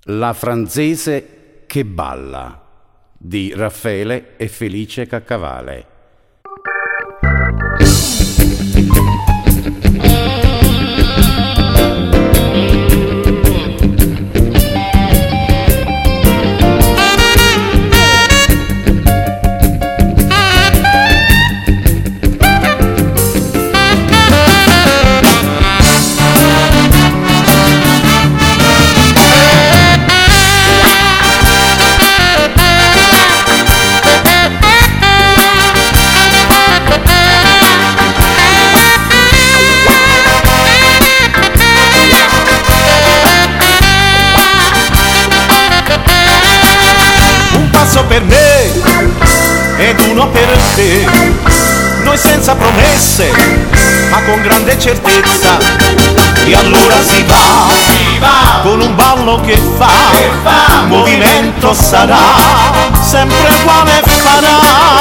La francese che balla di Raffaele e Felice Caccavale. Per me ed uno per te, noi senza promesse ma con grande certezza, e allora si va con un ballo che fa, movimento sarà sempre uguale farà,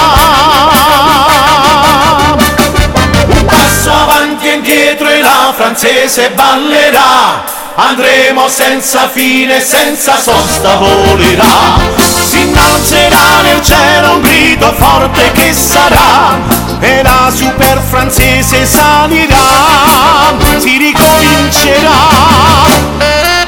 un passo avanti e indietro e la francese ballerà, andremo senza fine, senza sosta volerà, si innalzerà nel cielo un grido forte che sarà, e la super francese salirà, si ricomincerà.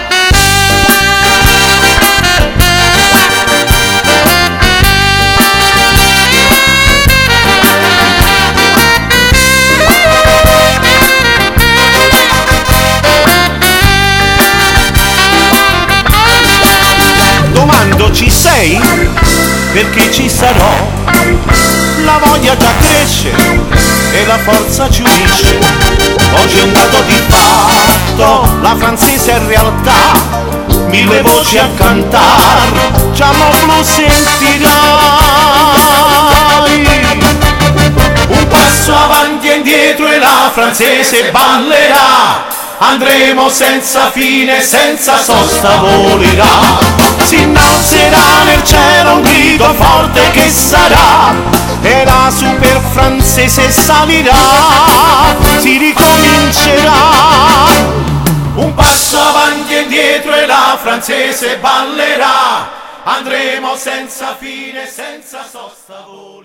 Ci sei? Perché ci sarò, la voglia già cresce e la forza ci unisce, oggi è un dato di fatto, la francese è realtà, mille voci a cantar, già blu sentirai, un passo avanti e indietro e la francese ballerà, andremo senza fine, senza sosta volerà, si innalzerà nel cielo un grido forte che sarà, e la super francese salirà, si ricomincerà, un passo avanti e indietro e la francese ballerà, andremo senza fine, senza sosta volerà.